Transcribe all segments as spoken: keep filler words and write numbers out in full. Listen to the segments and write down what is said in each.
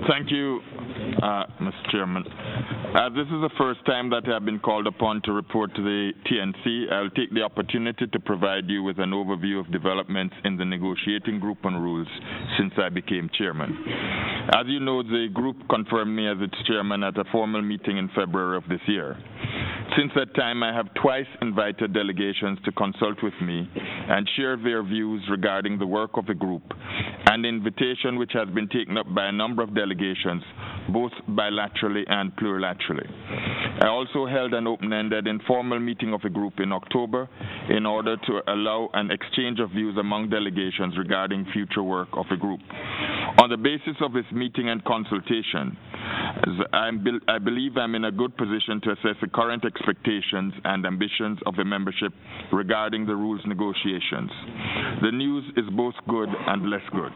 Thank you, uh, Mister Chairman. As this is the first time that I have been called upon to report to the T N C, I'll take the opportunity to provide you with an overview of developments in the negotiating group on rules since I became chairman. As you know, the group confirmed me as its chairman at a formal meeting in February of this year. Since that time, I have twice invited delegations to consult with me and share their views regarding the work of the group, an invitation which has been taken up by a number of delegations, both bilaterally and plurilaterally. I also held an open-ended informal meeting of the group in October in order to allow an exchange of views among delegations regarding future work of the group. On the basis of this meeting and consultation, I'm, I believe I'm in a good position to assess the current expectations and ambitions of the membership regarding the rules negotiations. The news is both good and less good.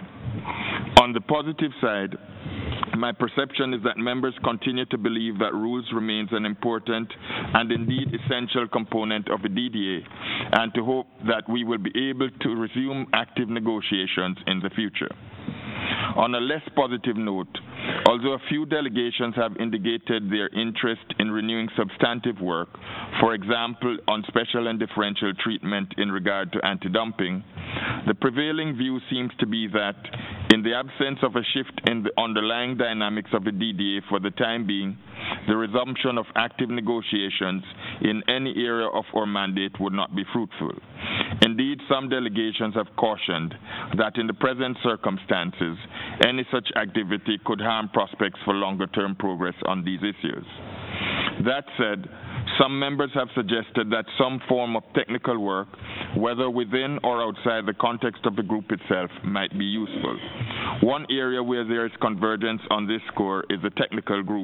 On the positive side, my perception is that members continue to believe that rules remains an important and indeed essential component of the D D A, and to hope that we will be able to resume active negotiations in the future. On a less positive note, although a few delegations have indicated their interest in renewing substantive work, for example, on special and differential treatment in regard to anti-dumping, the prevailing view seems to be that, in the absence of a shift in the underlying dynamics of the D D A for the time being, the resumption of active negotiations in any area of our mandate would not be fruitful. Indeed, some delegations have cautioned that in the present circumstances, any such activity could harm prospects for longer-term progress on these issues. That said, some members have suggested that some form of technical work, whether within or outside the context of the group itself, might be useful. One area where there is convergence on this score is the technical group,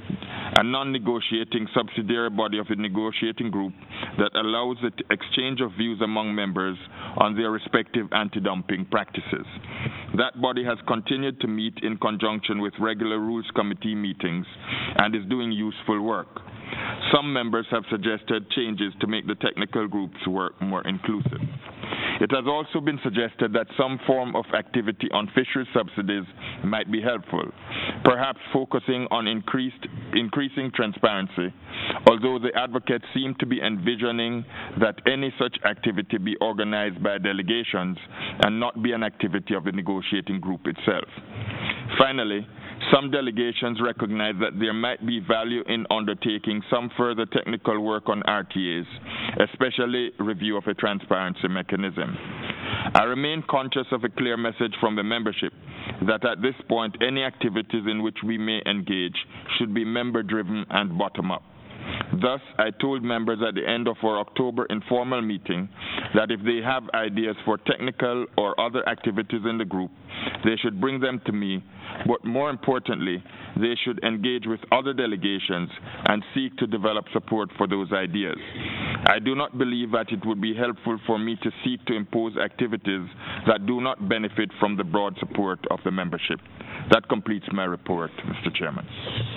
a non-negotiating subsidiary body of the negotiating group that allows the exchange of views among members on their respective anti-dumping practices. That body has continued to meet in conjunction with regular Rules Committee meetings and is doing useful work. Some members have suggested changes to make the technical group's work more inclusive. It has also been suggested that some form of activity on fisheries subsidies might be helpful, perhaps focusing on increased, increasing transparency, although the advocates seem to be envisioning that any such activity be organized by delegations and not be an activity of the negotiating group itself. Finally, some delegations recognize that there might be value in undertaking some further technical work on R T As, especially review of a transparency mechanism. I remain conscious of a clear message from the membership that at this point any activities in which we may engage should be member-driven and bottom-up. Thus, I told members at the end of our October informal meeting that if they have ideas for technical or other activities in the group, they should bring them to me, but more importantly, they should engage with other delegations and seek to develop support for those ideas. I do not believe that it would be helpful for me to seek to impose activities that do not benefit from the broad support of the membership. That completes my report, Mister Chairman.